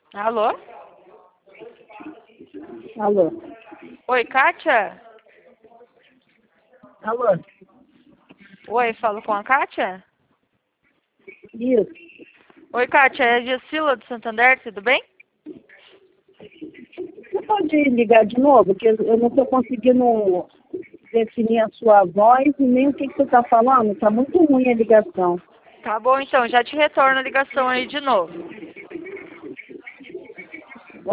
Alô? Alô? Oi, Kátia? Alô? Oi, falo com a Kátia? Isso. Oi, Kátia, é a Gessila do Santander, tudo bem? Você pode ligar de novo? Porque eu não estou conseguindo definir a sua voz e nem o que você está falando. Está muito ruim a ligação. Tá bom, então, já te retorno a ligação aí de novo.